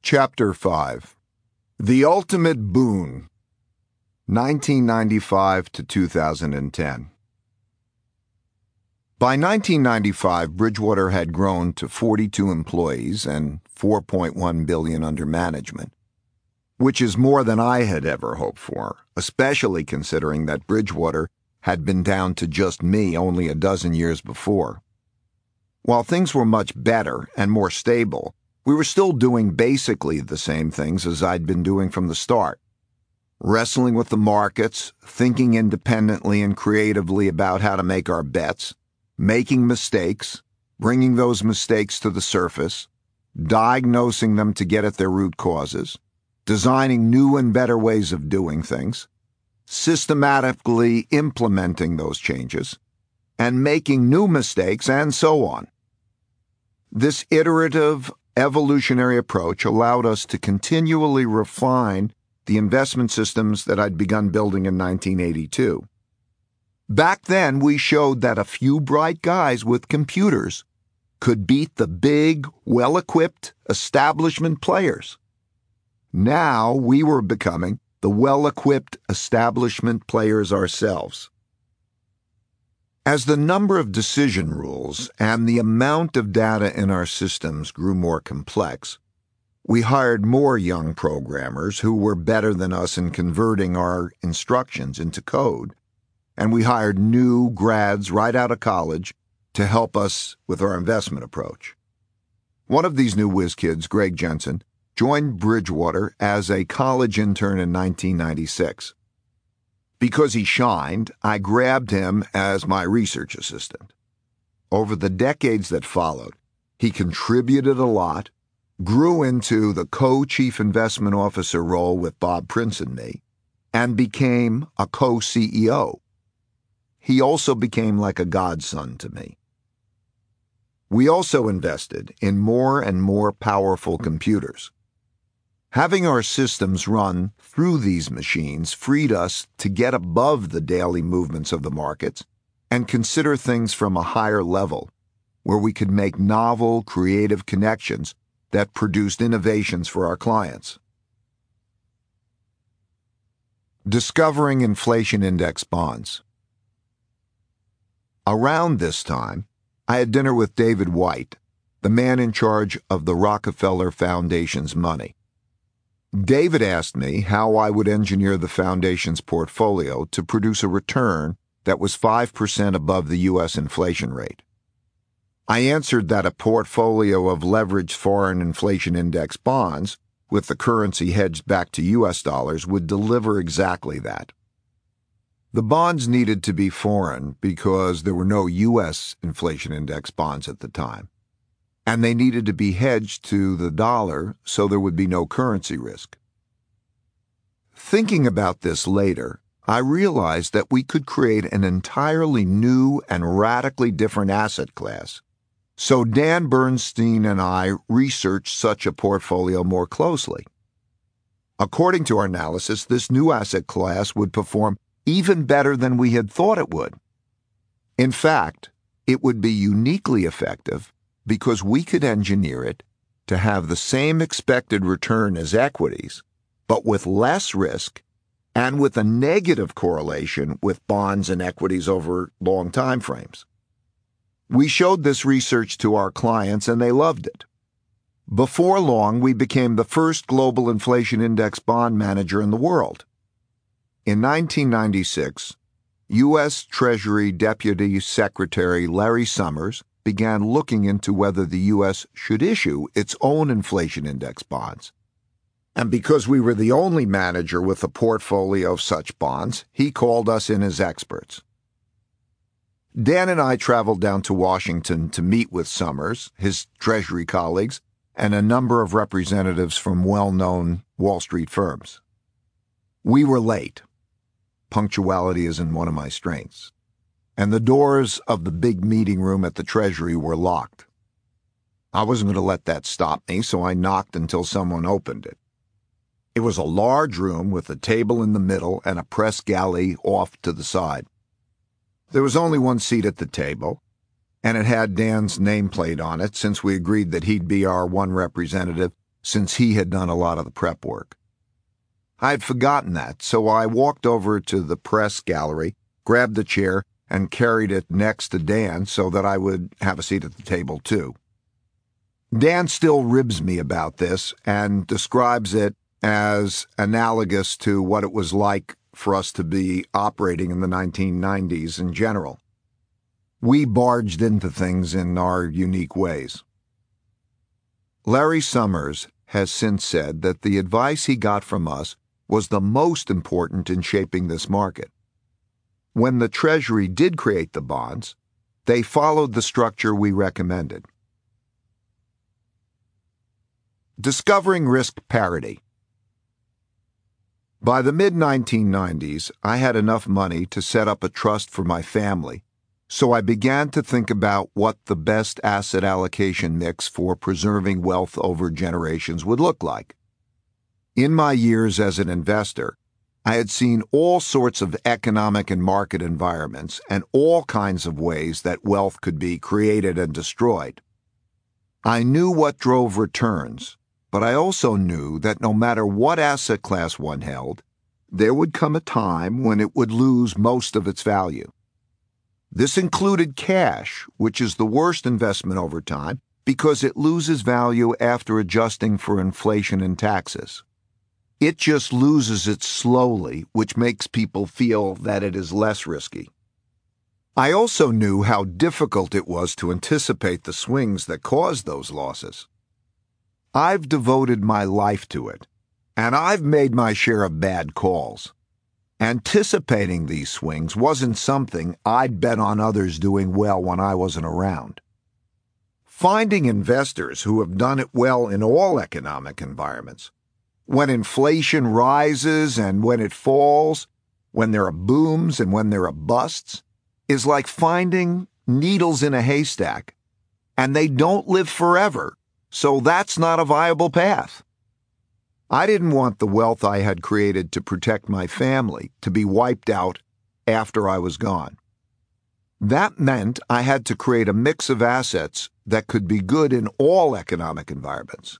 Chapter 5 The Ultimate Boon 1995 to 2010 By 1995, Bridgewater had grown to 42 employees and $4.1 billion under management, which is more than I had ever hoped for, especially considering that Bridgewater had been down to just me only a dozen years before. While things were much better and more stable, we were still doing basically the same things as I'd been doing from the start. Wrestling with the markets, thinking independently and creatively about how to make our bets, making mistakes, bringing those mistakes to the surface, diagnosing them to get at their root causes, designing new and better ways of doing things, systematically implementing those changes, and making new mistakes, and so on. This iterative, evolutionary approach allowed us to continually refine the investment systems that I'd begun building in 1982. Back then, we showed that a few bright guys with computers could beat the big, well-equipped establishment players. Now we were becoming the well-equipped establishment players ourselves. As the number of decision rules and the amount of data in our systems grew more complex, we hired more young programmers who were better than us in converting our instructions into code, and we hired new grads right out of college to help us with our investment approach. One of these new whiz kids, Greg Jensen, joined Bridgewater as a college intern in 1996. Because he shined, I grabbed him as my research assistant. Over the decades that followed, he contributed a lot, grew into the co-chief investment officer role with Bob Prince and me, and became a co-CEO. He also became like a godson to me. We also invested in more and more powerful computers. Having our systems run through these machines freed us to get above the daily movements of the markets and consider things from a higher level, where we could make novel, creative connections that produced innovations for our clients. Discovering inflation index bonds. Around this time, I had dinner with David White, the man in charge of the Rockefeller Foundation's money. David asked me how I would engineer the foundation's portfolio to produce a return that was 5% above the U.S. inflation rate. I answered that a portfolio of leveraged foreign inflation index bonds, with the currency hedged back to U.S. dollars, would deliver exactly that. The bonds needed to be foreign because there were no U.S. inflation index bonds at the time, and they needed to be hedged to the dollar so there would be no currency risk. Thinking about this later, I realized that we could create an entirely new and radically different asset class. So Dan Bernstein and I researched such a portfolio more closely. According to our analysis, this new asset class would perform even better than we had thought it would. In fact, it would be uniquely effective because we could engineer it to have the same expected return as equities, but with less risk and with a negative correlation with bonds and equities over long time frames. We showed this research to our clients and they loved it. Before long, we became the first global inflation index bond manager in the world. In 1996, U.S. Treasury Deputy Secretary Larry Summers began looking into whether the U.S. should issue its own inflation index bonds. And because we were the only manager with a portfolio of such bonds, he called us in as experts. Dan and I traveled down to Washington to meet with Summers, his Treasury colleagues, and a number of representatives from well-known Wall Street firms. We were late. Punctuality isn't one of my strengths. And the doors of the big meeting room at the Treasury were locked. I wasn't going to let that stop me, so I knocked until someone opened it. It was a large room with a table in the middle and a press galley off to the side. There was only one seat at the table, and it had Dan's nameplate on it since we agreed that he'd be our one representative since he had done a lot of the prep work. I had forgotten that, so I walked over to the press gallery, grabbed the chair, and carried it next to Dan so that I would have a seat at the table too. Dan still ribs me about this and describes it as analogous to what it was like for us to be operating in the 1990s in general. We barged into things in our unique ways. Larry Summers has since said that the advice he got from us was the most important in shaping this market. When the Treasury did create the bonds, they followed the structure we recommended. Discovering risk parity. By the mid-1990s, I had enough money to set up a trust for my family, so I began to think about what the best asset allocation mix for preserving wealth over generations would look like. In my years as an investor, I had seen all sorts of economic and market environments and all kinds of ways that wealth could be created and destroyed. I knew what drove returns, but I also knew that no matter what asset class one held, there would come a time when it would lose most of its value. This included cash, which is the worst investment over time because it loses value after adjusting for inflation and taxes. It just loses it slowly, which makes people feel that it is less risky. I also knew how difficult it was to anticipate the swings that caused those losses. I've devoted my life to it, and I've made my share of bad calls. Anticipating these swings wasn't something I'd bet on others doing well when I wasn't around. Finding investors who have done it well in all economic environments, when inflation rises and when it falls, when there are booms and when there are busts, is like finding needles in a haystack, and they don't live forever, so that's not a viable path. I didn't want the wealth I had created to protect my family to be wiped out after I was gone. That meant I had to create a mix of assets that could be good in all economic environments.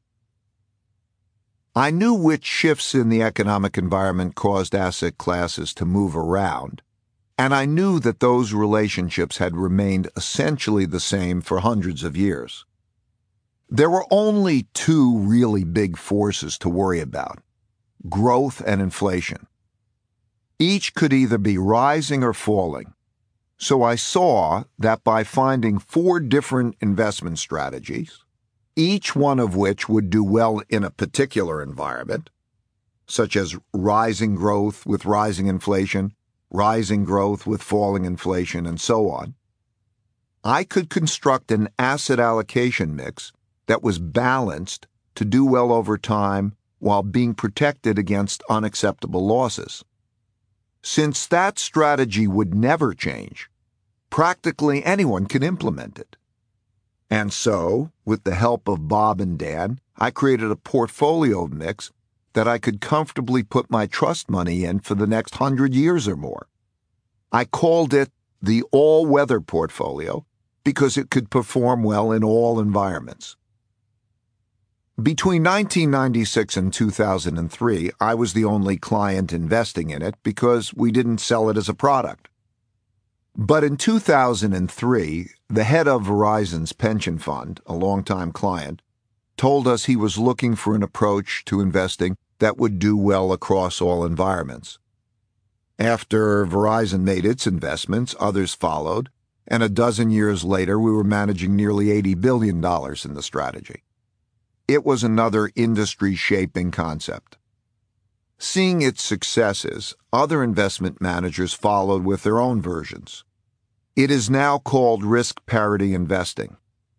I knew which shifts in the economic environment caused asset classes to move around, and I knew that those relationships had remained essentially the same for hundreds of years. There were only two really big forces to worry about: growth and inflation. Each could either be rising or falling, so I saw that by finding 4 different investment strategies, each one of which would do well in a particular environment, such as rising growth with rising inflation, rising growth with falling inflation, and so on, I could construct an asset allocation mix that was balanced to do well over time while being protected against unacceptable losses. Since that strategy would never change, practically anyone can implement it. And so, with the help of Bob and Dan, I created a portfolio mix that I could comfortably put my trust money in for the next 100 years or more. I called it the all-weather portfolio because it could perform well in all environments. Between 1996 and 2003, I was the only client investing in it because we didn't sell it as a product. But in 2003, the head of Verizon's pension fund, a longtime client, told us he was looking for an approach to investing that would do well across all environments. After Verizon made its investments, others followed, and a dozen years later we were managing nearly $80 billion in the strategy. It was another industry-shaping concept. Seeing its successes, other investment managers followed with their own versions. It is now called risk parity investing.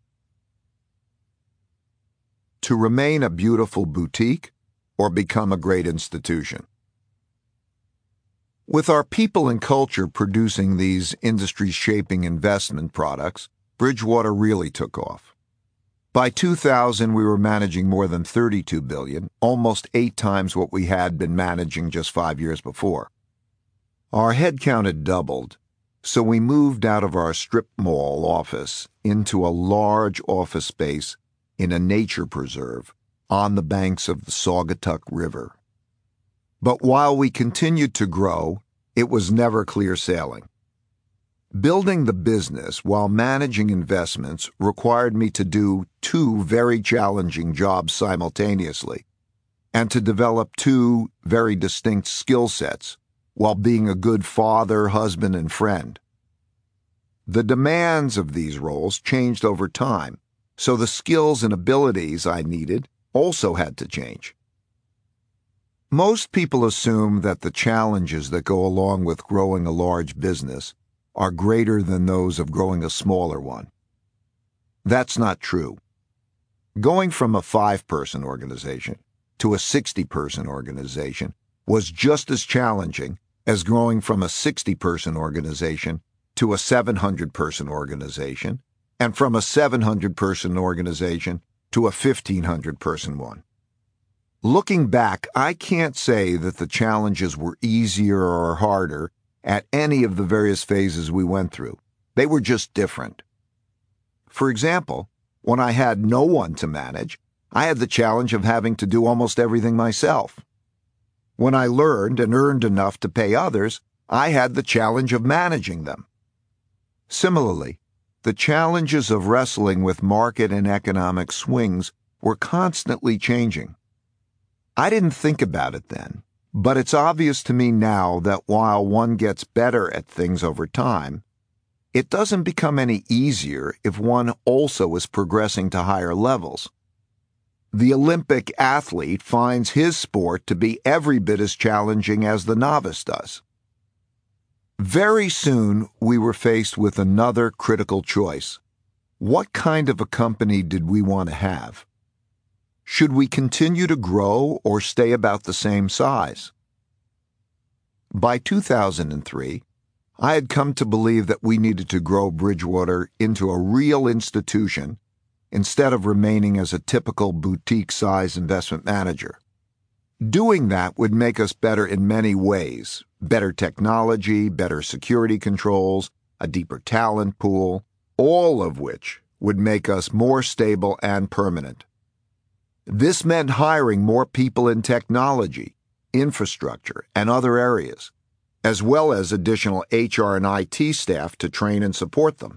To remain a beautiful boutique or become a great institution. With our people and culture producing these industry-shaping investment products, Bridgewater really took off. By 2000, we were managing more than $32 billion, almost 8 times what we had been managing just 5 years before. Our headcount had doubled, so we moved out of our strip mall office into a large office space in a nature preserve on the banks of the Saugatuck River. But while we continued to grow, it was never clear sailing. Building the business while managing investments required me to do two very challenging jobs simultaneously, and to develop two very distinct skill sets while being a good father, husband, and friend. The demands of these roles changed over time, so the skills and abilities I needed also had to change. Most people assume that the challenges that go along with growing a large business are greater than those of growing a smaller one. That's not true. Going from a 5-person organization to a 60-person organization was just as challenging as growing from a 60-person organization to a 700-person organization, and from a 700-person organization to a 1,500-person one. Looking back, I can't say that the challenges were easier or harder at any of the various phases we went through. They were just different. For example, when I had no one to manage, I had the challenge of having to do almost everything myself. When I learned and earned enough to pay others, I had the challenge of managing them. Similarly, the challenges of wrestling with market and economic swings were constantly changing. I didn't think about it then, but it's obvious to me now that while one gets better at things over time, it doesn't become any easier if one also is progressing to higher levels. The Olympic athlete finds his sport to be every bit as challenging as the novice does. Very soon, we were faced with another critical choice. What kind of a company did we want to have? Should we continue to grow or stay about the same size? By 2003, I had come to believe that we needed to grow Bridgewater into a real institution instead of remaining as a typical boutique-size investment manager. Doing that would make us better in many ways: better technology, better security controls, a deeper talent pool, all of which would make us more stable and permanent. This meant hiring more people in technology, infrastructure, and other areas, as well as additional HR and IT staff to train and support them.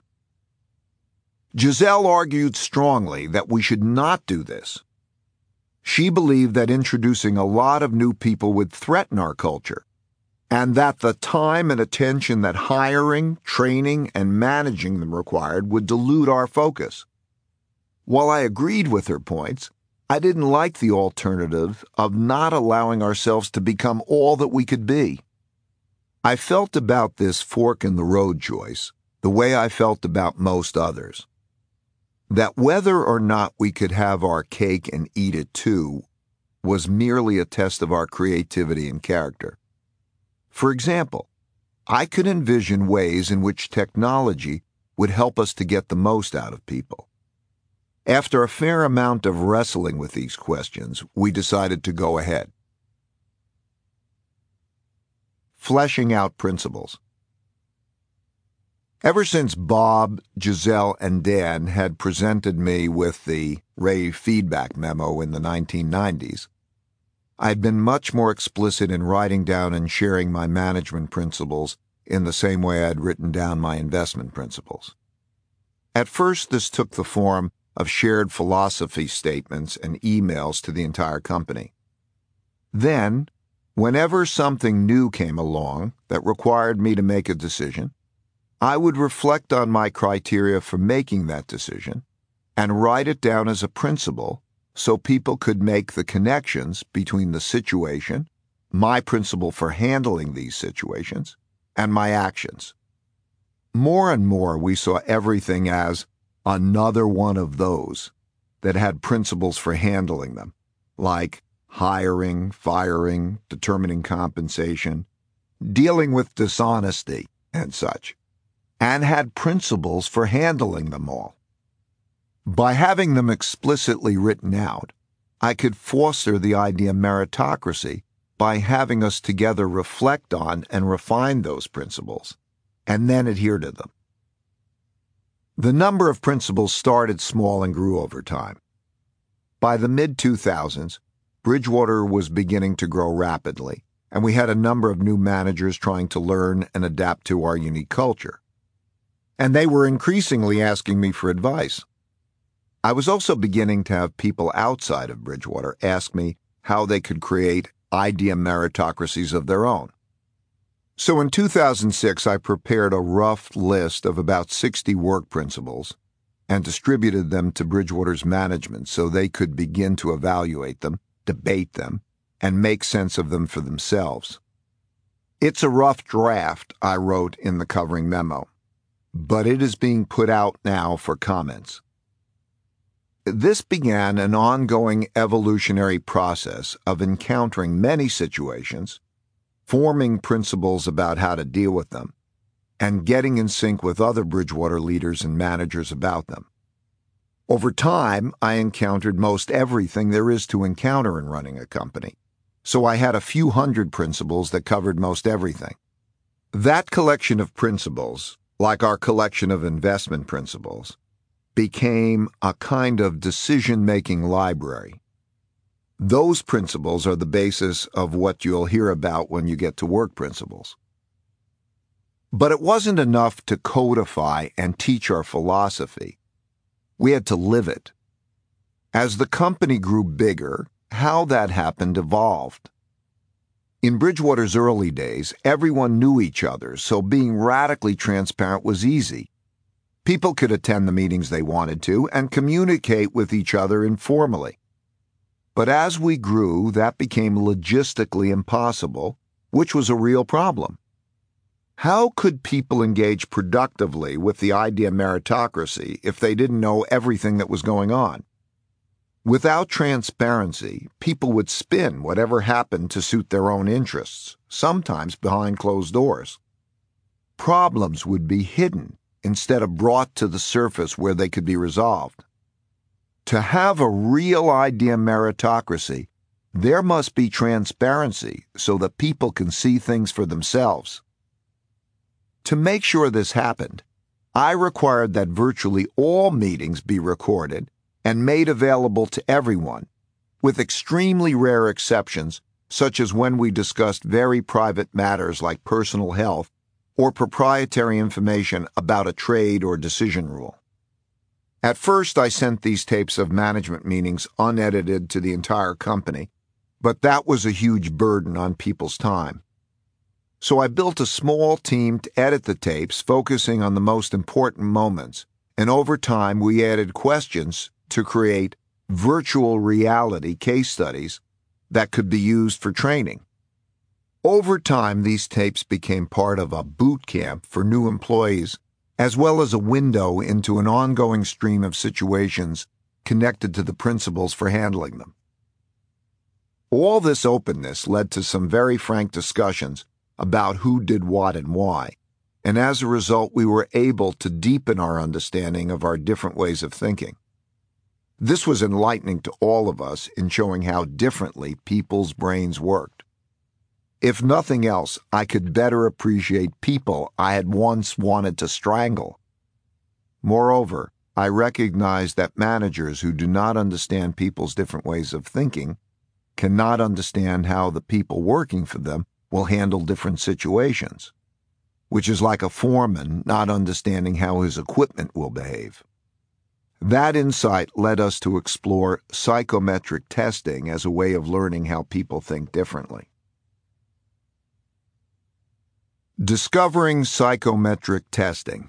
Giselle argued strongly that we should not do this. She believed that introducing a lot of new people would threaten our culture, and that the time and attention that hiring, training, and managing them required would dilute our focus. While I agreed with her points, I didn't like the alternative of not allowing ourselves to become all that we could be. I felt about this fork-in-the-road choice the way I felt about most others. That whether or not we could have our cake and eat it too was merely a test of our creativity and character. For example, I could envision ways in which technology would help us to get the most out of people. After a fair amount of wrestling with these questions, we decided to go ahead. Fleshing out principles. Ever since Bob, Giselle, and Dan had presented me with the rave feedback memo in the 1990s, I'd been much more explicit in writing down and sharing my management principles in the same way I'd written down my investment principles. At first, this took the form of shared philosophy statements and emails to the entire company. Then, whenever something new came along that required me to make a decision, I would reflect on my criteria for making that decision and write it down as a principle so people could make the connections between the situation, my principle for handling these situations, and my actions. More and more, we saw everything as another one of those that had principles for handling them, like hiring, firing, determining compensation, dealing with dishonesty, and such, and had principles for handling them all. By having them explicitly written out, I could foster the idea of meritocracy by having us together reflect on and refine those principles, and then adhere to them. The number of principles started small and grew over time. By the mid-2000s, Bridgewater was beginning to grow rapidly, and we had a number of new managers trying to learn and adapt to our unique culture. And they were increasingly asking me for advice. I was also beginning to have people outside of Bridgewater ask me how they could create idea meritocracies of their own. So in 2006, I prepared a rough list of about 60 work principles and distributed them to Bridgewater's management so they could begin to evaluate them, debate them, and make sense of them for themselves. It's a rough draft, I wrote in the covering memo, but it is being put out now for comments. This began an ongoing evolutionary process of encountering many situations, forming principles about how to deal with them, and getting in sync with other Bridgewater leaders and managers about them. Over time, I encountered most everything there is to encounter in running a company, so I had a few hundred principles that covered most everything. That collection of principles, like our collection of investment principles, became a kind of decision-making library. Those principles are the basis of what you'll hear about when you get to work principles. But it wasn't enough to codify and teach our philosophy. We had to live it. As the company grew bigger, how that happened evolved. In Bridgewater's early days, everyone knew each other, so being radically transparent was easy. People could attend the meetings they wanted to and communicate with each other informally. But as we grew, that became logistically impossible, which was a real problem. How could people engage productively with the idea meritocracy if they didn't know everything that was going on? Without transparency, people would spin whatever happened to suit their own interests, sometimes behind closed doors. Problems would be hidden instead of brought to the surface where they could be resolved. To have a real idea meritocracy, there must be transparency so that people can see things for themselves. To make sure this happened, I required that virtually all meetings be recorded and made available to everyone, with extremely rare exceptions, such as when we discussed very private matters like personal health or proprietary information about a trade or decision rule. At first, I sent these tapes of management meetings unedited to the entire company, but that was a huge burden on people's time. So I built a small team to edit the tapes, focusing on the most important moments, and over time we added questions to create virtual reality case studies that could be used for training. Over time, these tapes became part of a boot camp for new employees, as well as a window into an ongoing stream of situations connected to the principles for handling them. All this openness led to some very frank discussions about who did what and why, and as a result, we were able to deepen our understanding of our different ways of thinking. This was enlightening to all of us in showing how differently people's brains worked. If nothing else, I could better appreciate people I had once wanted to strangle. Moreover, I recognized that managers who do not understand people's different ways of thinking cannot understand how the people working for them will handle different situations, which is like a foreman not understanding how his equipment will behave. That insight led us to explore psychometric testing as a way of learning how people think differently. Discovering psychometric testing.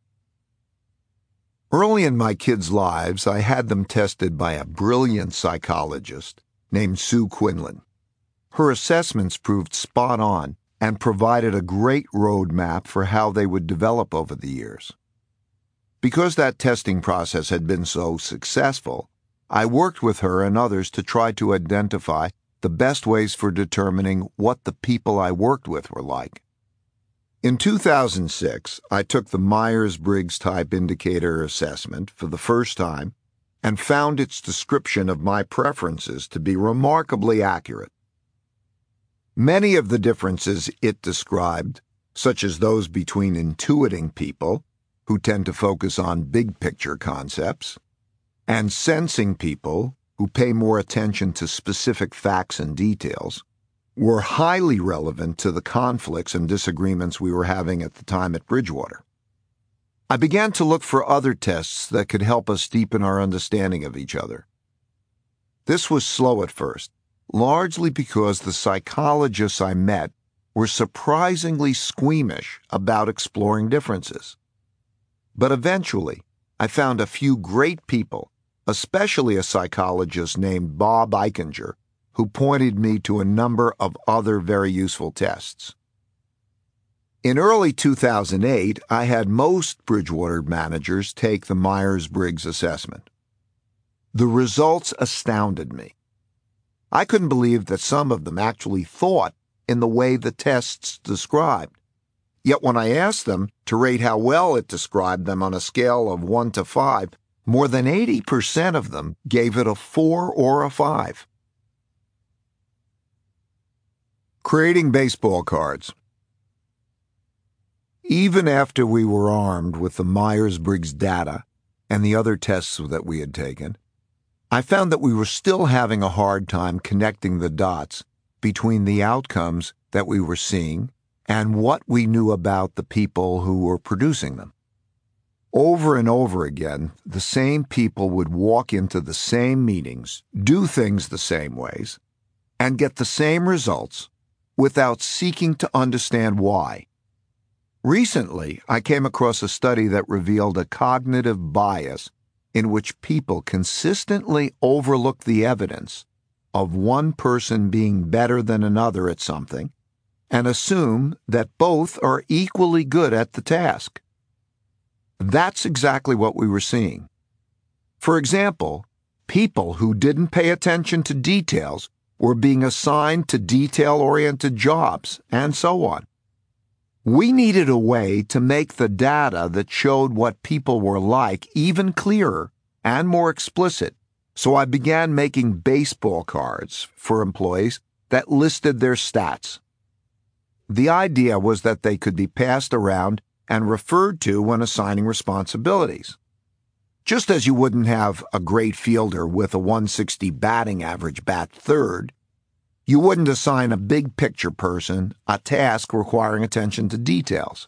Early in my kids' lives, I had them tested by a brilliant psychologist named Sue Quinlan. Her assessments proved spot on and provided a great roadmap for how they would develop over the years. Because that testing process had been so successful, I worked with her and others to try to identify the best ways for determining what the people I worked with were like. In 2006, I took the Myers-Briggs Type Indicator Assessment for the first time and found its description of my preferences to be remarkably accurate. Many of the differences it described, such as those between intuiting people, who tend to focus on big-picture concepts, and sensing people, who pay more attention to specific facts and details, were highly relevant to the conflicts and disagreements we were having at the time at Bridgewater. I began to look for other tests that could help us deepen our understanding of each other. This was slow at first, largely because the psychologists I met were surprisingly squeamish about exploring differences. But eventually, I found a few great people, especially a psychologist named Bob Eichinger, who pointed me to a number of other very useful tests. In early 2008, I had most Bridgewater managers take the Myers-Briggs assessment. The results astounded me. I couldn't believe that some of them actually thought in the way the tests described. Yet when I asked them to rate how well it described them on a scale of 1 to 5, more than 80% of them gave it a 4 or a 5. Creating baseball cards. Even after we were armed with the Myers-Briggs data and the other tests that we had taken, I found that we were still having a hard time connecting the dots between the outcomes that we were seeing and what we knew about the people who were producing them. Over and over again, the same people would walk into the same meetings, do things the same ways, and get the same results without seeking to understand why. Recently, I came across a study that revealed a cognitive bias in which people consistently overlook the evidence of one person being better than another at something and assume that both are equally good at the task. That's exactly what we were seeing. For example, people who didn't pay attention to details were being assigned to detail-oriented jobs, and so on. We needed a way to make the data that showed what people were like even clearer and more explicit, so I began making baseball cards for employees that listed their stats. The idea was that they could be passed around and referred to when assigning responsibilities. Just as you wouldn't have a great fielder with a 160 batting average bat third, you wouldn't assign a big-picture person a task requiring attention to details.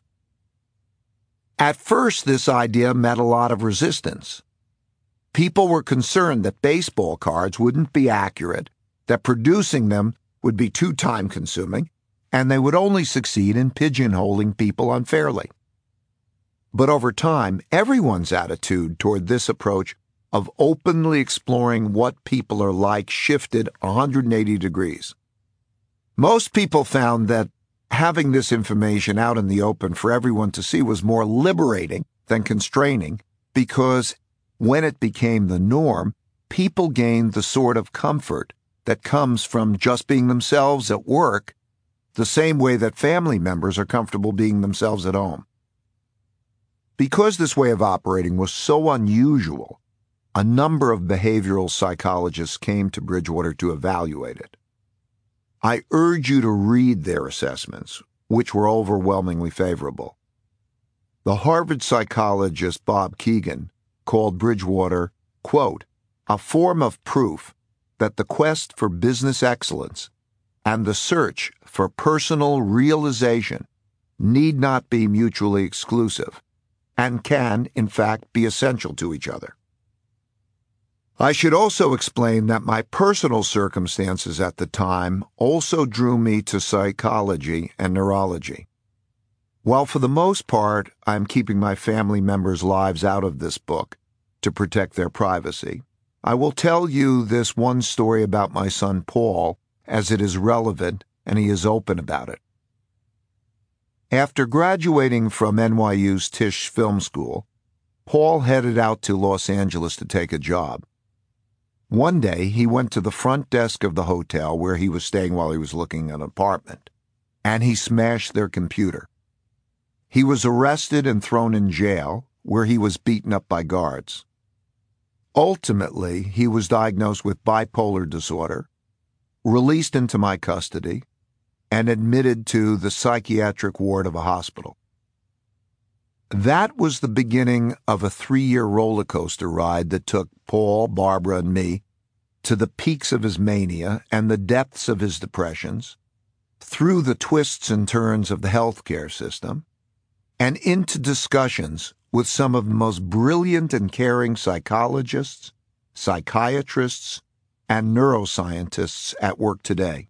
At first, this idea met a lot of resistance. People were concerned that baseball cards wouldn't be accurate, that producing them would be too time-consuming, and they would only succeed in pigeonholing people unfairly. But over time, everyone's attitude toward this approach of openly exploring what people are like shifted 180 degrees. Most people found that having this information out in the open for everyone to see was more liberating than constraining, because when it became the norm, people gained the sort of comfort that comes from just being themselves at work, the same way that family members are comfortable being themselves at home. Because this way of operating was so unusual, a number of behavioral psychologists came to Bridgewater to evaluate it. I urge you to read their assessments, which were overwhelmingly favorable. The Harvard psychologist Bob Kegan called Bridgewater, quote, a form of proof that the quest for business excellence and the search for personal realization need not be mutually exclusive and can, in fact, be essential to each other. I should also explain that my personal circumstances at the time also drew me to psychology and neurology. While for the most part I'm keeping my family members' lives out of this book to protect their privacy, I will tell you this one story about my son Paul as it is relevant and he is open about it. After graduating from NYU's Tisch Film School, Paul headed out to Los Angeles to take a job. One day, he went to the front desk of the hotel where he was staying while he was looking at an apartment, and he smashed their computer. He was arrested and thrown in jail, where he was beaten up by guards. Ultimately, he was diagnosed with bipolar disorder, released into my custody, and admitted to the psychiatric ward of a hospital. That was the beginning of a 3-year roller coaster ride that took Paul, Barbara, and me to the peaks of his mania and the depths of his depressions, through the twists and turns of the healthcare system, and into discussions with some of the most brilliant and caring psychologists, psychiatrists, and neuroscientists at work today.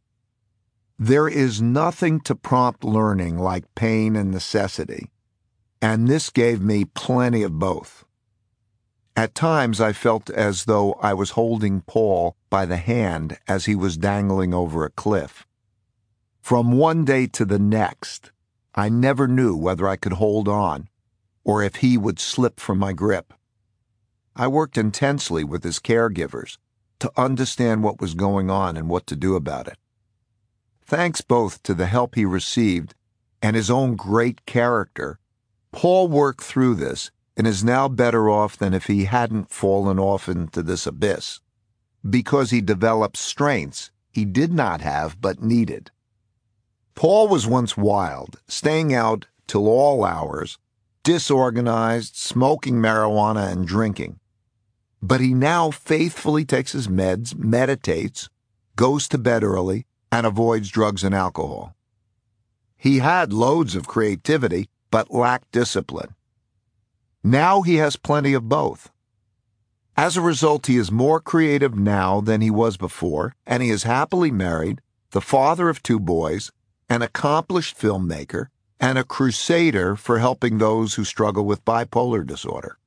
There is nothing to prompt learning like pain and necessity, and this gave me plenty of both. At times I felt as though I was holding Paul by the hand as he was dangling over a cliff. From one day to the next, I never knew whether I could hold on or if he would slip from my grip. I worked intensely with his caregivers to understand what was going on and what to do about it. Thanks both to the help he received and his own great character, Paul worked through this and is now better off than if he hadn't fallen off into this abyss, because he developed strengths he did not have but needed. Paul was once wild, staying out till all hours, disorganized, smoking marijuana and drinking. But he now faithfully takes his meds, meditates, goes to bed early, and avoids drugs and alcohol. He had loads of creativity, but lacked discipline. Now he has plenty of both. As a result, he is more creative now than he was before, and he is happily married, the father of 2 boys, an accomplished filmmaker, and a crusader for helping those who struggle with bipolar disorder.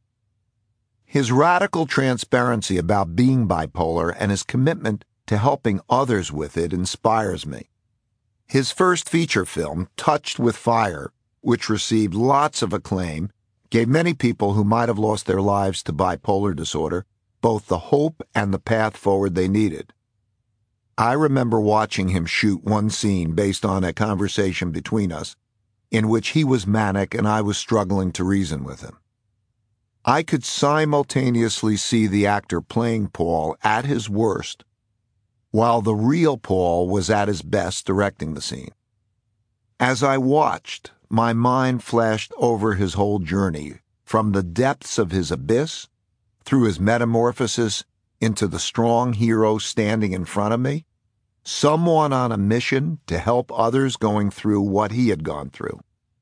His radical transparency about being bipolar and his commitment to helping others with it inspires me. His first feature film, Touched with Fire, which received lots of acclaim, gave many people who might have lost their lives to bipolar disorder both the hope and the path forward they needed. I remember watching him shoot one scene based on a conversation between us, in which he was manic and I was struggling to reason with him. I could simultaneously see the actor playing Paul at his worst, while the real Paul was at his best directing the scene. As I watched, my mind flashed over his whole journey, from the depths of his abyss, through his metamorphosis, into the strong hero standing in front of me, someone on a mission to help others going through what he had gone through.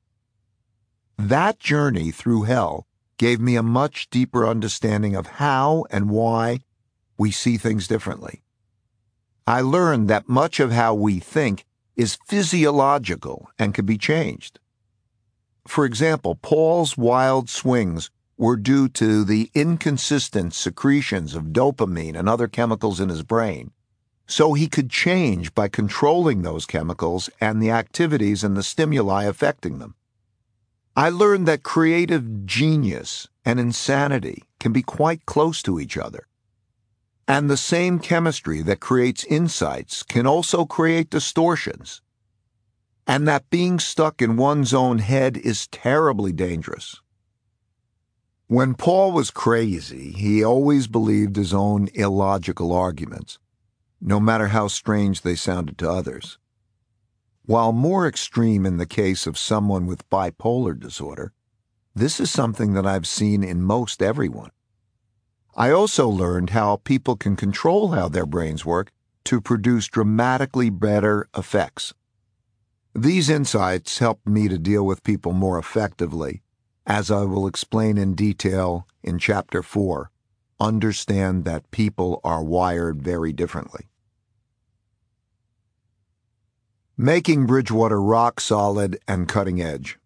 That journey through hell gave me a much deeper understanding of how and why we see things differently. I learned that much of how we think is physiological and can be changed. For example, Paul's wild swings were due to the inconsistent secretions of dopamine and other chemicals in his brain, so he could change by controlling those chemicals and the activities and the stimuli affecting them. I learned that creative genius and insanity can be quite close to each other. And the same chemistry that creates insights can also create distortions. And that being stuck in one's own head is terribly dangerous. When Paul was crazy, he always believed his own illogical arguments, no matter how strange they sounded to others. While more extreme in the case of someone with bipolar disorder, this is something that I've seen in most everyone. I also learned how people can control how their brains work to produce dramatically better effects. These insights helped me to deal with people more effectively, as I will explain in detail in Chapter 4, Understand that people are wired very differently. Making Bridgewater rock solid and cutting edge.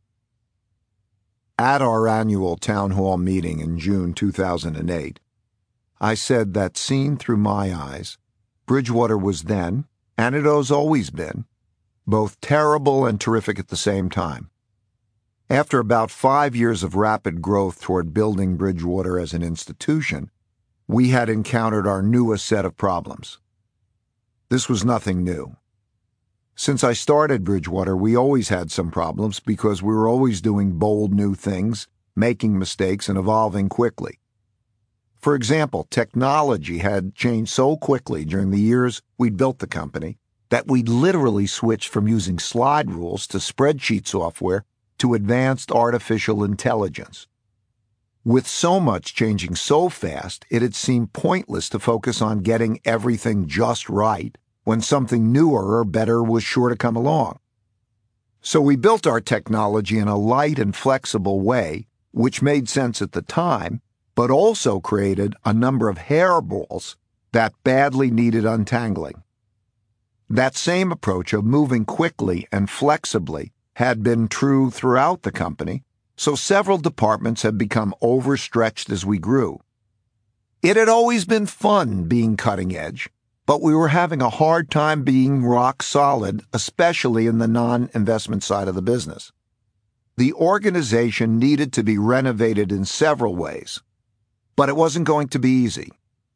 At our annual town hall meeting in June 2008, I said that seen through my eyes, Bridgewater was then, and it has always been, both terrible and terrific at the same time. After about 5 years of rapid growth toward building Bridgewater as an institution, we had encountered our newest set of problems. This was nothing new. Since I started Bridgewater, we always had some problems because we were always doing bold new things, making mistakes, and evolving quickly. For example, technology had changed so quickly during the years we'd built the company that we'd literally switched from using slide rules to spreadsheet software to advanced artificial intelligence. With so much changing so fast, it had seemed pointless to focus on getting everything just right when something newer or better was sure to come along. So we built our technology in a light and flexible way, which made sense at the time, but also created a number of hairballs that badly needed untangling. That same approach of moving quickly and flexibly had been true throughout the company, so several departments had become overstretched as we grew. It had always been fun being cutting edge, but we were having a hard time being rock solid, especially in the non-investment side of the business. The organization needed to be renovated in several ways, but it wasn't going to be easy.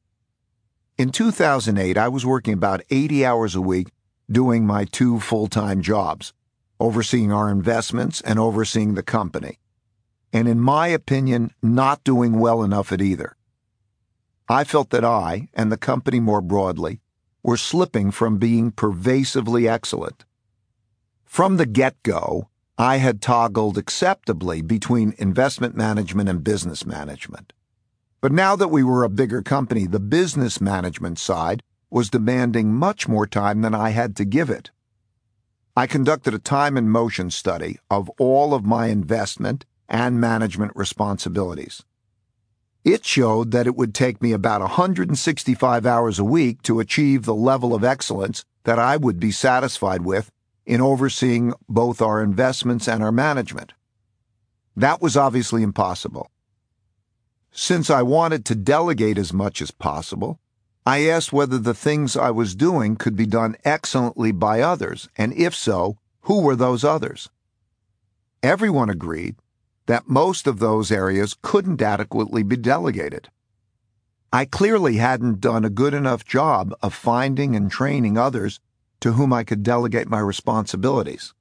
In 2008, I was working about 80 hours a week doing my 2 full-time jobs, overseeing our investments and overseeing the company, and in my opinion, not doing well enough at either. I felt that I, and the company more broadly, were slipping from being pervasively excellent. From the get-go, I had toggled acceptably between investment management and business management. But now that we were a bigger company, the business management side was demanding much more time than I had to give it. I conducted a time and motion study of all of my investment and management responsibilities. It showed that it would take me about 165 hours a week to achieve the level of excellence that I would be satisfied with in overseeing both our investments and our management. That was obviously impossible. Since I wanted to delegate as much as possible, I asked whether the things I was doing could be done excellently by others, and if so, who were those others? Everyone agreed that most of those areas couldn't adequately be delegated. I clearly hadn't done a good enough job of finding and training others to whom I could delegate my responsibilities.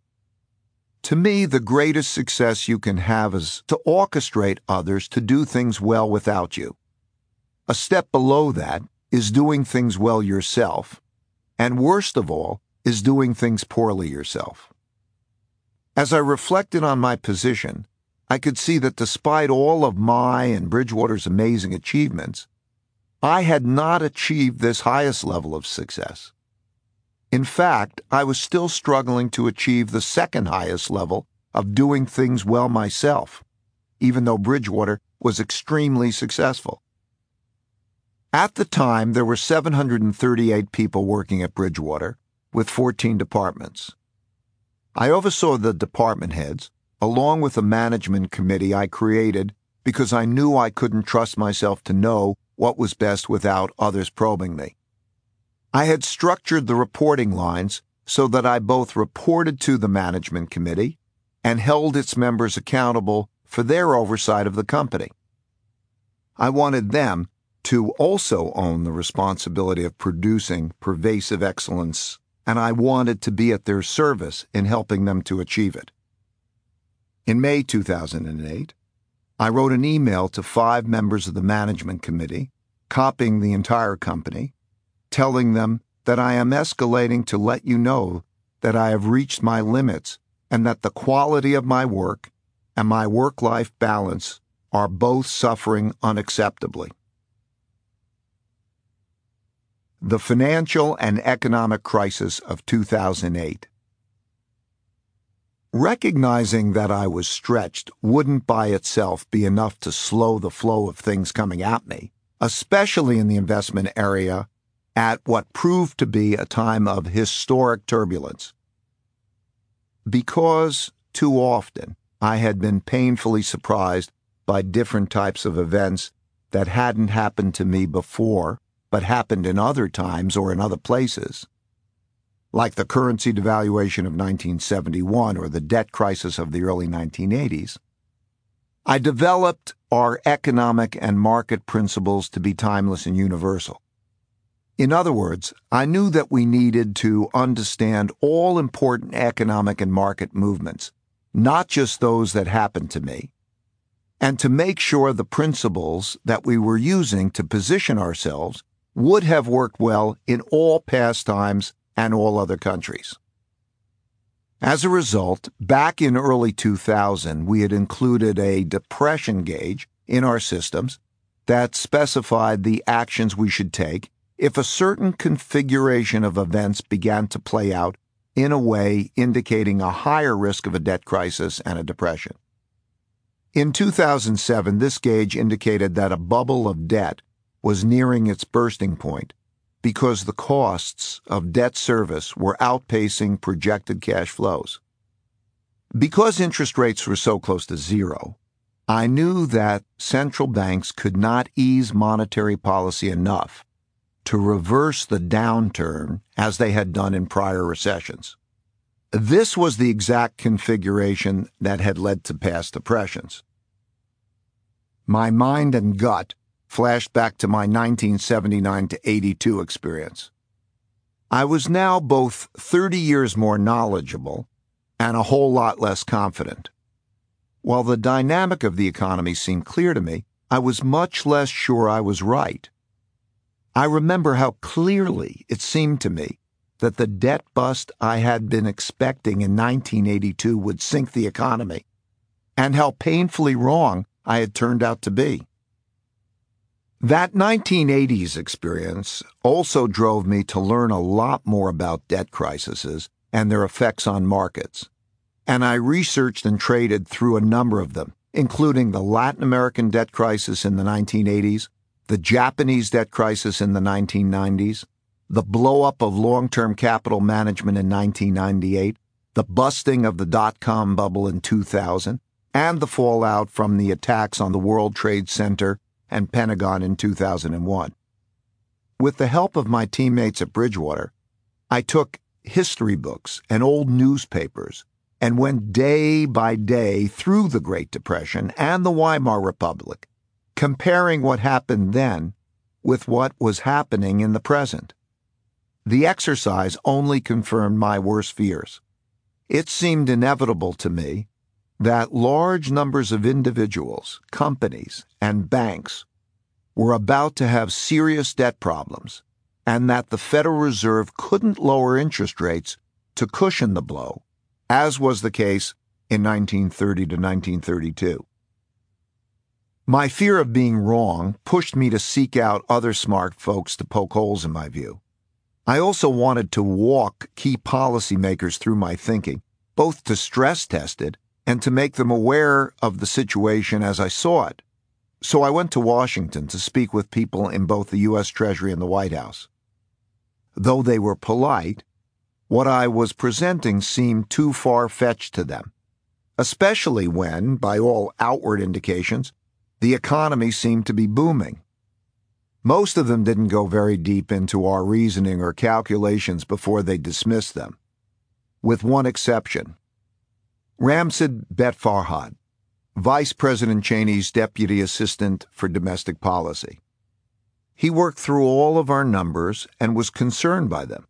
To me, the greatest success you can have is to orchestrate others to do things well without you. A step below that is doing things well yourself, and worst of all is doing things poorly yourself. As I reflected on my position, I could see that despite all of my and Bridgewater's amazing achievements, I had not achieved this highest level of success. In fact, I was still struggling to achieve the second highest level of doing things well myself, even though Bridgewater was extremely successful. At the time, there were 738 people working at Bridgewater, with 14 departments. I oversaw the department heads, along with a management committee I created because I knew I couldn't trust myself to know what was best without others probing me. I had structured the reporting lines so that I both reported to the management committee and held its members accountable for their oversight of the company. I wanted them to also own the responsibility of producing pervasive excellence, and I wanted to be at their service in helping them to achieve it. In May 2008, I wrote an email to 5 members of the management committee, copying the entire company, telling them that I am escalating to let you know that I have reached my limits and that the quality of my work and my work-life balance are both suffering unacceptably. The financial and economic crisis of 2008. Recognizing that I was stretched wouldn't by itself be enough to slow the flow of things coming at me, especially in the investment area at what proved to be a time of historic turbulence. Because too often I had been painfully surprised by different types of events that hadn't happened to me before but happened in other times or in other places, like the currency devaluation of 1971 or the debt crisis of the early 1980s, I developed our economic and market principles to be timeless and universal. In other words, I knew that we needed to understand all important economic and market movements, not just those that happened to me, and to make sure the principles that we were using to position ourselves would have worked well in all past times and all other countries. As a result, back in early 2000, we had included a depression gauge in our systems that specified the actions we should take if a certain configuration of events began to play out in a way indicating a higher risk of a debt crisis and a depression. In 2007, this gauge indicated that a bubble of debt was nearing its bursting point because the costs of debt service were outpacing projected cash flows. Because interest rates were so close to zero, I knew that central banks could not ease monetary policy enough to reverse the downturn as they had done in prior recessions. This was the exact configuration that had led to past depressions. My mind and gut flashed back to my 1979 to 82 experience. I was now both 30 years more knowledgeable and a whole lot less confident. While the dynamic of the economy seemed clear to me, I was much less sure I was right. I remember how clearly it seemed to me that the debt bust I had been expecting in 1982 would sink the economy, and how painfully wrong I had turned out to be. That 1980s experience also drove me to learn a lot more about debt crises and their effects on markets, and I researched and traded through a number of them, including the Latin American debt crisis in the 1980s, the Japanese debt crisis in the 1990s, the blow-up of long-term capital management in 1998, the busting of the dot-com bubble in 2000, and the fallout from the attacks on the World Trade Center and Pentagon in 2001. With the help of my teammates at Bridgewater, I took history books and old newspapers and went day by day through the Great Depression and the Weimar Republic, comparing what happened then with what was happening in the present. The exercise only confirmed my worst fears. It seemed inevitable to me that large numbers of individuals, companies, and banks were about to have serious debt problems, and that the Federal Reserve couldn't lower interest rates to cushion the blow, as was the case in 1930 to 1932. My fear of being wrong pushed me to seek out other smart folks to poke holes in my view. I also wanted to walk key policymakers through my thinking, both to stress test it and to make them aware of the situation as I saw it. So I went to Washington to speak with people in both the U.S. Treasury and the White House. Though they were polite, what I was presenting seemed too far-fetched to them, especially when, by all outward indications, the economy seemed to be booming. Most of them didn't go very deep into our reasoning or calculations before they dismissed them, with one exception. Ramsad Bet-Farhad, Vice President Cheney's Deputy Assistant for Domestic Policy. He worked through all of our numbers and was concerned by them.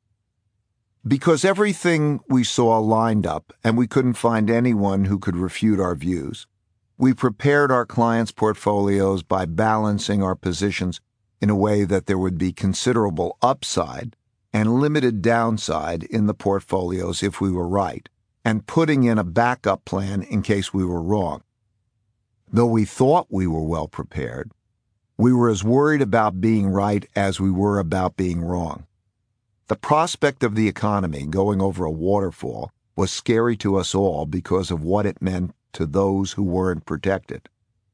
Because everything we saw lined up and we couldn't find anyone who could refute our views, we prepared our clients' portfolios by balancing our positions in a way that there would be considerable upside and limited downside in the portfolios if we were right, and putting in a backup plan in case we were wrong. Though we thought we were well prepared, we were as worried about being right as we were about being wrong. The prospect of the economy going over a waterfall was scary to us all because of what it meant to those who weren't protected.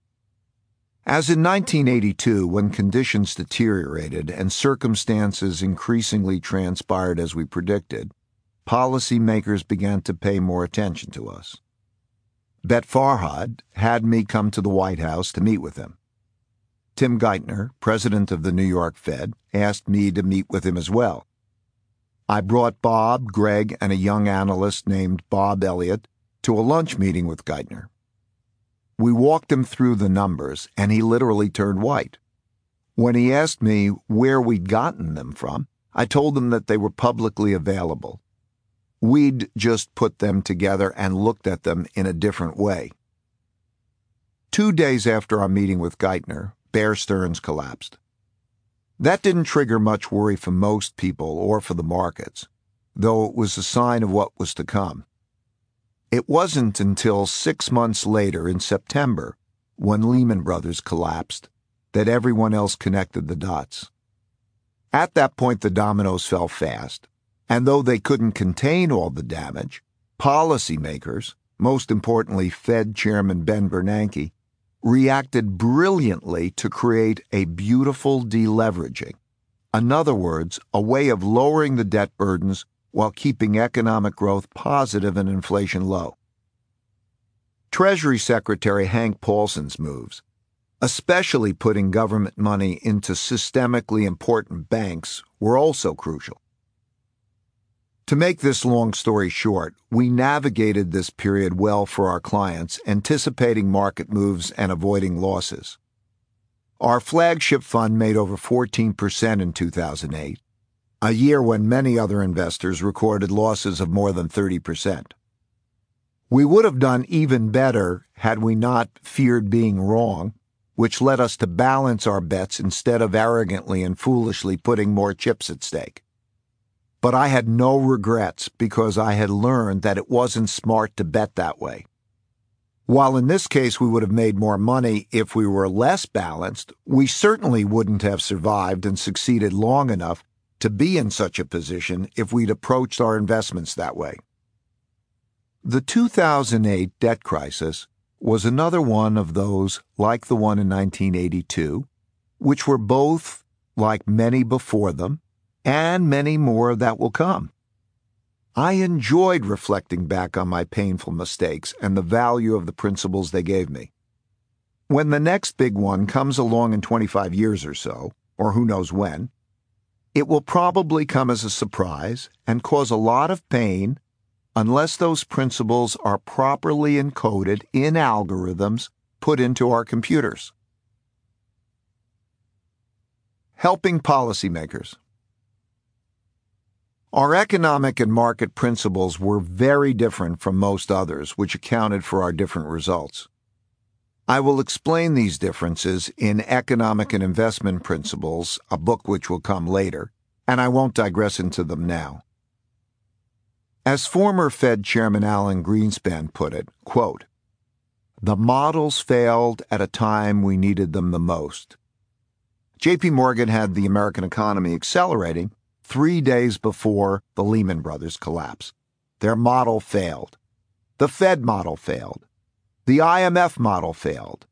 As in 1982, when conditions deteriorated and circumstances increasingly transpired as we predicted, policymakers began to pay more attention to us. Bet-Farhad had me come to the White House to meet with him. Tim Geithner, president of the New York Fed, asked me to meet with him as well. I brought Bob, Greg, and a young analyst named Bob Elliott to a lunch meeting with Geithner. We walked him through the numbers, and he literally turned white. When he asked me where we'd gotten them from, I told him that they were publicly available. We'd just put them together and looked at them in a different way. 2 days after our meeting with Geithner, Bear Stearns collapsed. That didn't trigger much worry for most people or for the markets, though it was a sign of what was to come. It wasn't until 6 months later, in September, when Lehman Brothers collapsed, that everyone else connected the dots. At that point, the dominoes fell fast, and though they couldn't contain all the damage, policymakers, most importantly Fed Chairman Ben Bernanke, reacted brilliantly to create a beautiful deleveraging. In other words, a way of lowering the debt burdens while keeping economic growth positive and inflation low. Treasury Secretary Hank Paulson's moves, especially putting government money into systemically important banks, were also crucial. To make this long story short, we navigated this period well for our clients, anticipating market moves and avoiding losses. Our flagship fund made over 14% in 2008, a year when many other investors recorded losses of more than 30%. We would have done even better had we not feared being wrong, which led us to balance our bets instead of arrogantly and foolishly putting more chips at stake. But I had no regrets because I had learned that it wasn't smart to bet that way. While in this case we would have made more money if we were less balanced, we certainly wouldn't have survived and succeeded long enough to be in such a position if we'd approached our investments that way. The 2008 debt crisis was another one of those like the one in 1982, which were both, like many before them, and many more that will come. I enjoyed reflecting back on my painful mistakes and the value of the principles they gave me. When the next big one comes along in 25 years or so, or who knows when, it will probably come as a surprise and cause a lot of pain unless those principles are properly encoded in algorithms put into our computers. Helping policymakers. Our economic and market principles were very different from most others, which accounted for our different results. I will explain these differences in Economic and Investment Principles, a book which will come later, and I won't digress into them now. As former Fed Chairman Alan Greenspan put it, quote, "The models failed at a time we needed them the most." J.P. Morgan had the American economy accelerating 3 days before the Lehman Brothers collapse. Their model failed. The Fed model failed. The IMF model failed.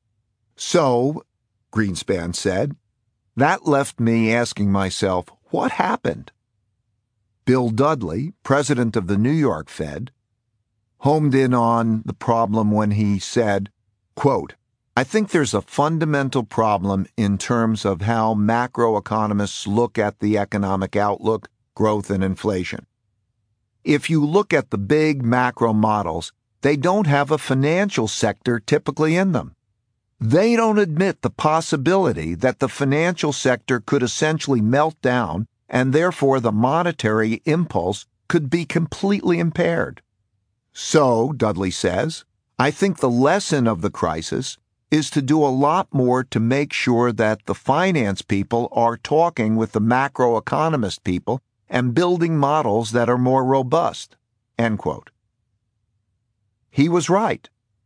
So, Greenspan said, that left me asking myself, what happened? Bill Dudley, president of the New York Fed, homed in on the problem when he said, quote, "I think there's a fundamental problem in terms of how macroeconomists look at the economic outlook, growth, and inflation. If you look at the big macro models, they don't have a financial sector typically in them. They don't admit the possibility that the financial sector could essentially melt down and therefore the monetary impulse could be completely impaired. So, Dudley says, I think the lesson of the crisis is to do a lot more to make sure that the finance people are talking with the macroeconomist people and building models that are more robust." End quote. He was right.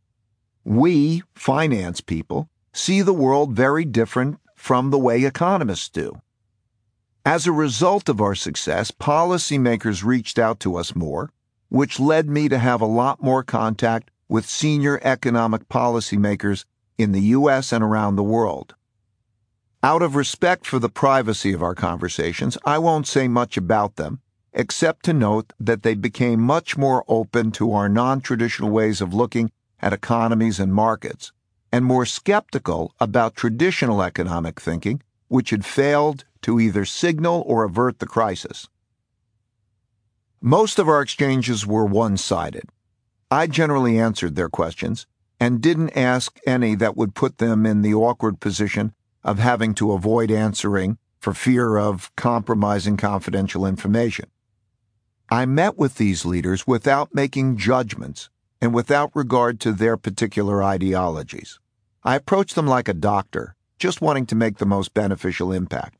We, finance people, see the world very different from the way economists do. As a result of our success, policymakers reached out to us more, which led me to have a lot more contact with senior economic policymakers in the U.S. and around the world. Out of respect for the privacy of our conversations, I won't say much about them, except to note that they became much more open to our non-traditional ways of looking at economies and markets, and more skeptical about traditional economic thinking, which had failed to either signal or avert the crisis. Most of our exchanges were one-sided. I generally answered their questions and didn't ask any that would put them in the awkward position of having to avoid answering for fear of compromising confidential information. I met with these leaders without making judgments and without regard to their particular ideologies. I approached them like a doctor, just wanting to make the most beneficial impact.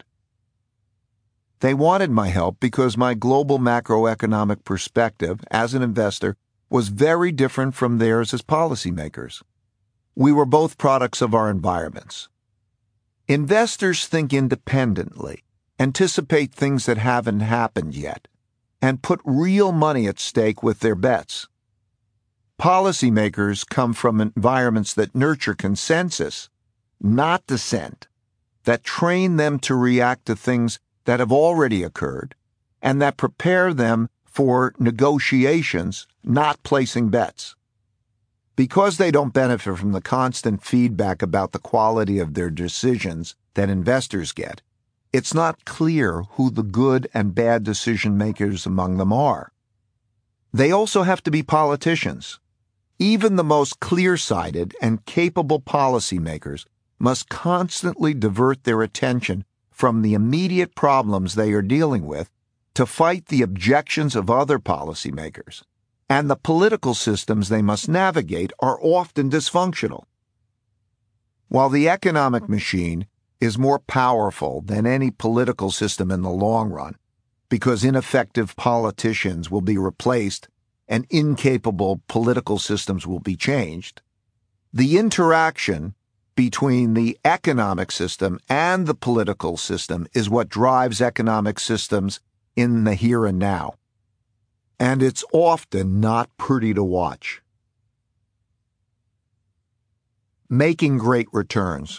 They wanted my help because my global macroeconomic perspective as an investor was very different from theirs as policymakers. We were both products of our environments. Investors think independently, anticipate things that haven't happened yet, and put real money at stake with their bets. Policymakers come from environments that nurture consensus, not dissent, that train them to react to things that have already occurred, and that prepare them for negotiations, not placing bets. Because they don't benefit from the constant feedback about the quality of their decisions that investors get, it's not clear who the good and bad decision makers among them are. They also have to be politicians. Even the most clear-sighted and capable policymakers must constantly divert their attention from the immediate problems they are dealing with to fight the objections of other policymakers. And the political systems they must navigate are often dysfunctional. While the economic machine is more powerful than any political system in the long run, because ineffective politicians will be replaced and incapable political systems will be changed, the interaction between the economic system and the political system is what drives economic systems in the here and now. And it's often not pretty to watch. Making great returns.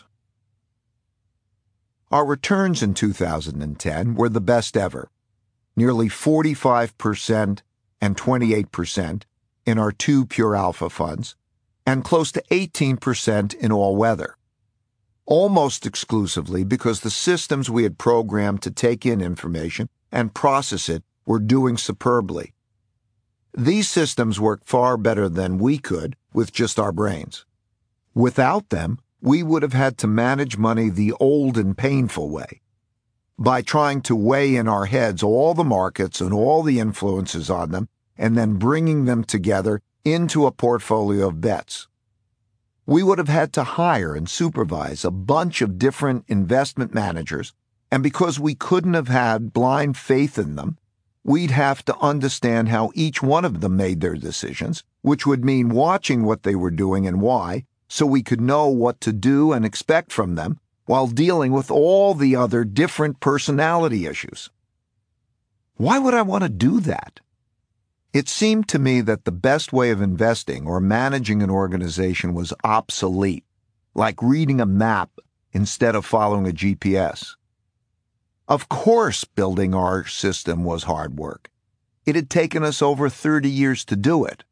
Our returns in 2010 were the best ever, nearly 45% and 28% in our two Pure Alpha funds, and close to 18% in all weather. Almost exclusively because the systems we had programmed to take in information and process it were doing superbly. These systems worked far better than we could with just our brains. Without them, we would have had to manage money the old and painful way, by trying to weigh in our heads all the markets and all the influences on them, and then bringing them together into a portfolio of bets. We would have had to hire and supervise a bunch of different investment managers, and because we couldn't have had blind faith in them, we'd have to understand how each one of them made their decisions, which would mean watching what they were doing and why, so we could know what to do and expect from them while dealing with all the other different personality issues. Why would I want to do that? It seemed to me that the best way of investing or managing an organization was obsolete, like reading a map instead of following a GPS. Of course, building our system was hard work. It had taken us over 30 years to do it.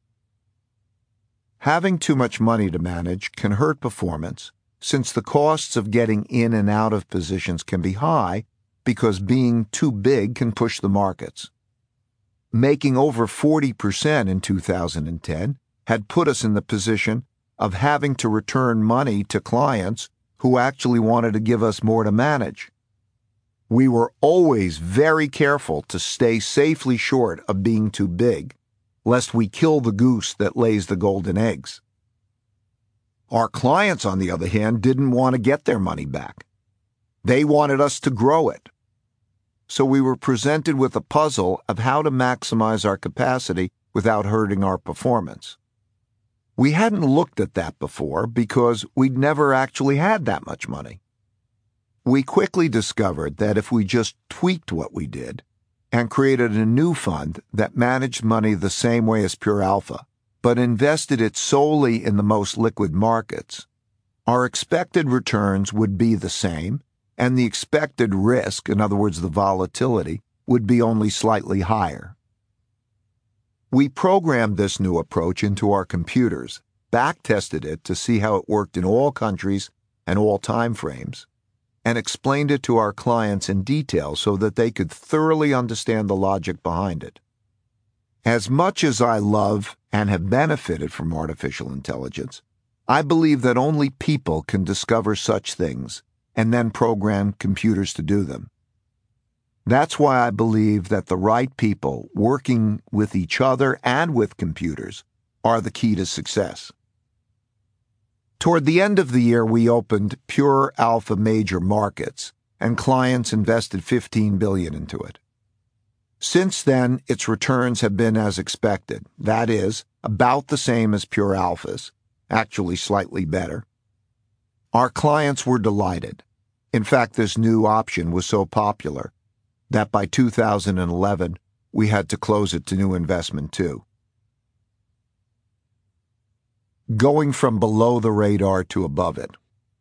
Having too much money to manage can hurt performance, since the costs of getting in and out of positions can be high because being too big can push the markets. Making over 40% in 2010 had put us in the position of having to return money to clients who actually wanted to give us more to manage. We were always very careful to stay safely short of being too big, lest we kill the goose that lays the golden eggs. Our clients, on the other hand, didn't want to get their money back. They wanted us to grow it. So we were presented with a puzzle of how to maximize our capacity without hurting our performance. We hadn't looked at that before because we'd never actually had that much money. We quickly discovered that if we just tweaked what we did and created a new fund that managed money the same way as Pure Alpha, but invested it solely in the most liquid markets, our expected returns would be the same, and the expected risk, in other words, the volatility, would be only slightly higher. We programmed this new approach into our computers, back-tested it to see how it worked in all countries and all time frames, and explained it to our clients in detail so that they could thoroughly understand the logic behind it. As much as I love and have benefited from artificial intelligence, I believe that only people can discover such things and then program computers to do them. That's why I believe that the right people working with each other and with computers are the key to success. Toward the end of the year, we opened Pure Alpha Major Markets, and clients invested $15 billion into it. Since then, its returns have been as expected, that is, about the same as Pure Alpha's, actually slightly better. Our clients were delighted. In fact, this new option was so popular that by 2011, we had to close it to new investment too. Going from below the radar to above it.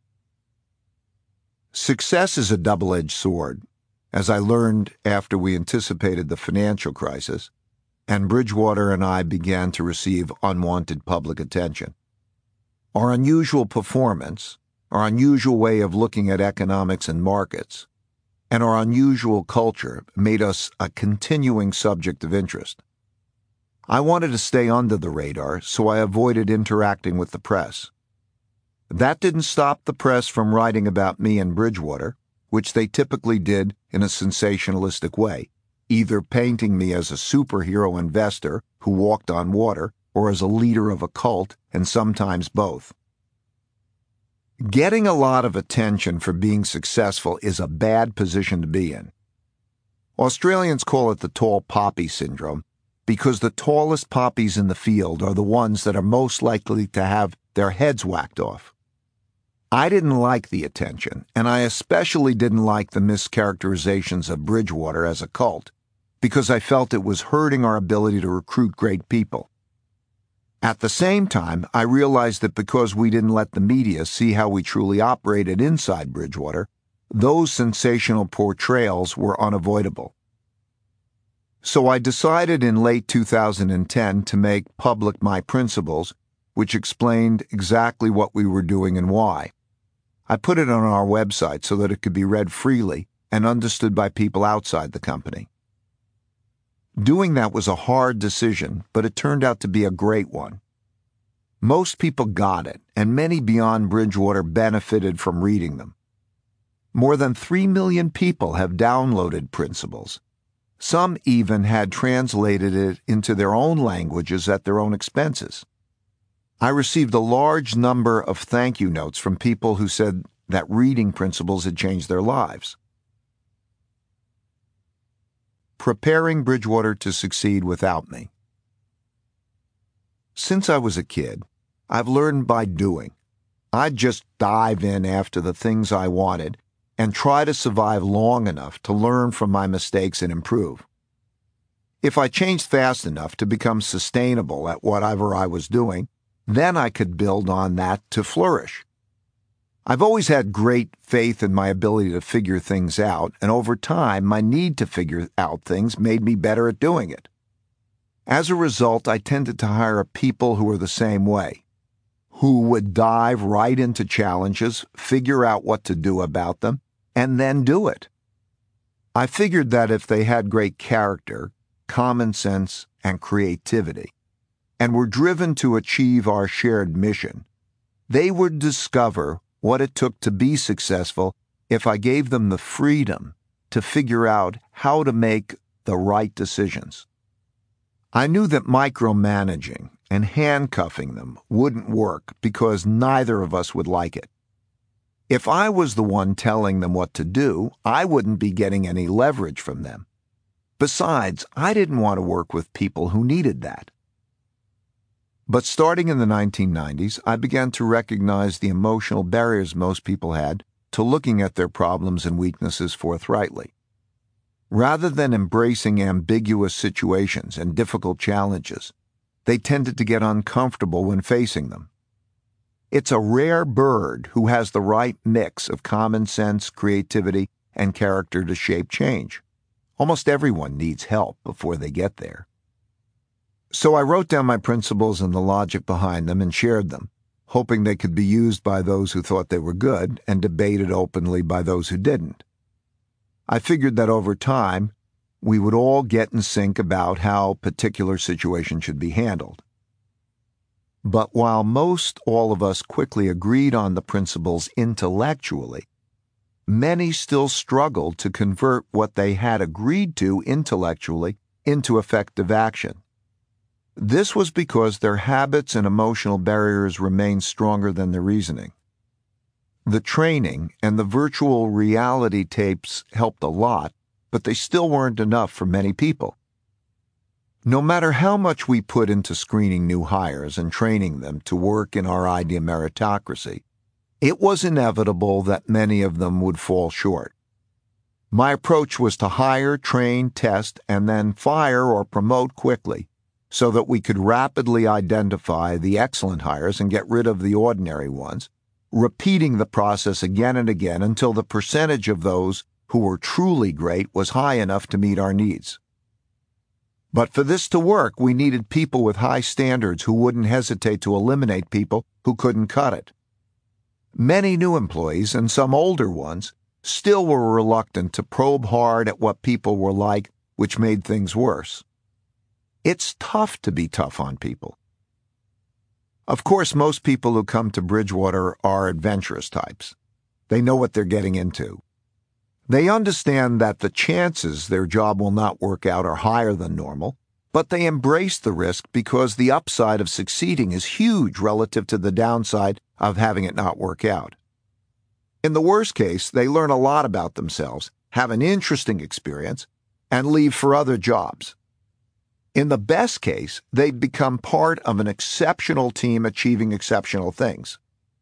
Success is a double-edged sword, as I learned after we anticipated the financial crisis, and Bridgewater and I began to receive unwanted public attention. Our unusual performance, our unusual way of looking at economics and markets, and our unusual culture made us a continuing subject of interest. I wanted to stay under the radar, so I avoided interacting with the press. That didn't stop the press from writing about me and Bridgewater, which they typically did in a sensationalistic way, either painting me as a superhero investor who walked on water or as a leader of a cult, and sometimes both. Getting a lot of attention for being successful is a bad position to be in. Australians call it the tall poppy syndrome because the tallest poppies in the field are the ones that are most likely to have their heads whacked off. I didn't like the attention, and I especially didn't like the mischaracterizations of Bridgewater as a cult, because I felt it was hurting our ability to recruit great people. At the same time, I realized that because we didn't let the media see how we truly operated inside Bridgewater, those sensational portrayals were unavoidable. So I decided in late 2010 to make public my principles, which explained exactly what we were doing and why. I put it on our website so that it could be read freely and understood by people outside the company. Doing that was a hard decision, but it turned out to be a great one. Most people got it, and many beyond Bridgewater benefited from reading them. More than 3 million people have downloaded Principles. Some even had translated it into their own languages at their own expenses. I received a large number of thank you notes from people who said that reading Principles had changed their lives. Preparing Bridgewater to succeed without me. Since I was a kid, I've learned by doing. I'd just dive in after the things I wanted and try to survive long enough to learn from my mistakes and improve. If I changed fast enough to become sustainable at whatever I was doing, then I could build on that to flourish. I've always had great faith in my ability to figure things out, and over time, my need to figure out things made me better at doing it. As a result, I tended to hire people who were the same way, who would dive right into challenges, figure out what to do about them, and then do it. I figured that if they had great character, common sense, and creativity, and were driven to achieve our shared mission, they would discover what it took to be successful if I gave them the freedom to figure out how to make the right decisions. I knew that micromanaging and handcuffing them wouldn't work because neither of us would like it. If I was the one telling them what to do, I wouldn't be getting any leverage from them. Besides, I didn't want to work with people who needed that. But starting in the 1990s, I began to recognize the emotional barriers most people had to looking at their problems and weaknesses forthrightly. Rather than embracing ambiguous situations and difficult challenges, they tended to get uncomfortable when facing them. It's a rare bird who has the right mix of common sense, creativity, and character to shape change. Almost everyone needs help before they get there. So I wrote down my principles and the logic behind them and shared them, hoping they could be used by those who thought they were good and debated openly by those who didn't. I figured that over time, we would all get in sync about how particular situations should be handled. But while most all of us quickly agreed on the principles intellectually, many still struggled to convert what they had agreed to intellectually into effective action. This was because their habits and emotional barriers remained stronger than their reasoning. The training and the virtual reality tapes helped a lot, but they still weren't enough for many people. No matter how much we put into screening new hires and training them to work in our idea meritocracy, it was inevitable that many of them would fall short. My approach was to hire, train, test, and then fire or promote quickly so that we could rapidly identify the excellent hires and get rid of the ordinary ones, repeating the process again and again until the percentage of those who were truly great was high enough to meet our needs. But for this to work, we needed people with high standards who wouldn't hesitate to eliminate people who couldn't cut it. Many new employees, and some older ones, still were reluctant to probe hard at what people were like, which made things worse. It's tough to be tough on people. Of course, most people who come to Bridgewater are adventurous types. They know what they're getting into. They understand that the chances their job will not work out are higher than normal, but they embrace the risk because the upside of succeeding is huge relative to the downside of having it not work out. In the worst case, they learn a lot about themselves, have an interesting experience, and leave for other jobs. In the best case, they become part of an exceptional team achieving exceptional things.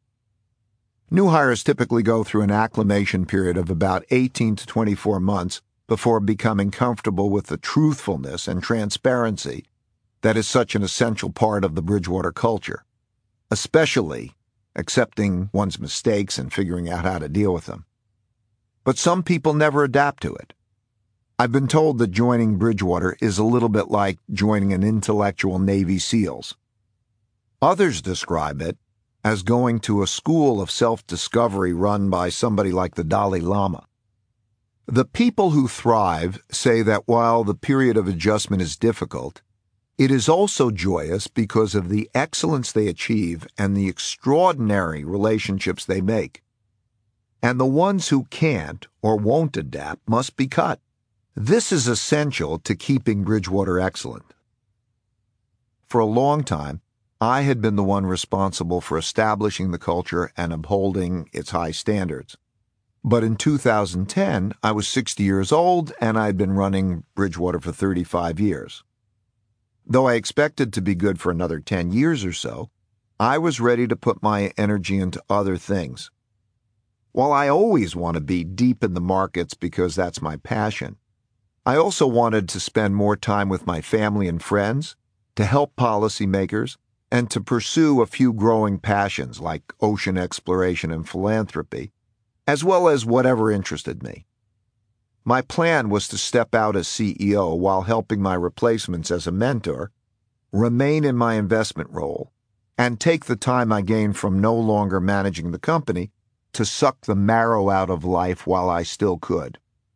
New hires typically go through an acclimation period of about 18 to 24 months before becoming comfortable with the truthfulness and transparency that is such an essential part of the Bridgewater culture, especially accepting one's mistakes and figuring out how to deal with them. But some people never adapt to it. I've been told that joining Bridgewater is a little bit like joining an intellectual Navy SEALs. Others describe it as going to a school of self-discovery run by somebody like the Dalai Lama. The people who thrive say that while the period of adjustment is difficult, it is also joyous because of the excellence they achieve and the extraordinary relationships they make. And the ones who can't or won't adapt must be cut. This is essential to keeping Bridgewater excellent. For a long time, I had been the one responsible for establishing the culture and upholding its high standards. But in 2010, I was 60 years old and I had been running Bridgewater for 35 years. Though I expected to be good for another 10 years or so, I was ready to put my energy into other things. While I always want to be deep in the markets because that's my passion, I also wanted to spend more time with my family and friends, to help policymakers, and to pursue a few growing passions like ocean exploration and philanthropy, as well as whatever interested me. My plan was to step out as CEO while helping my replacements as a mentor, remain in my investment role, and take the time I gained from no longer managing the company to suck the marrow out of life while I still could.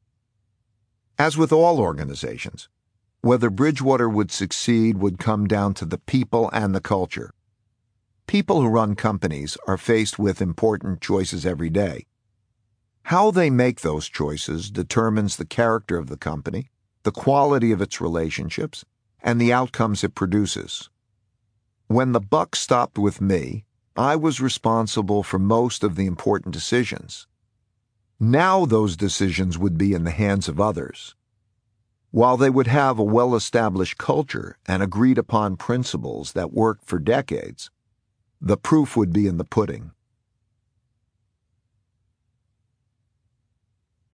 As with all organizations, whether Bridgewater would succeed would come down to the people and the culture. People who run companies are faced with important choices every day. How they make those choices determines the character of the company, the quality of its relationships, and the outcomes it produces. When the buck stopped with me, I was responsible for most of the important decisions. Now those decisions would be in the hands of others. While they would have a well-established culture and agreed-upon principles that worked for decades, the proof would be in the pudding.